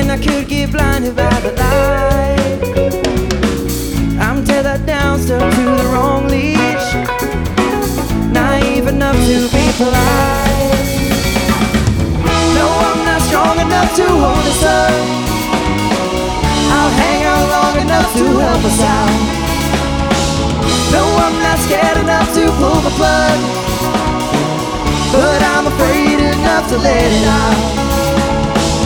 I could get blinded by the light. I'm tethered down, stuck to the wrong leash, naive enough to be polite. No, I'm not strong enough to hold us up. I'll hang out long enough to help us out. No, I'm not scared enough to pull the plug, but I'm afraid enough to let it out.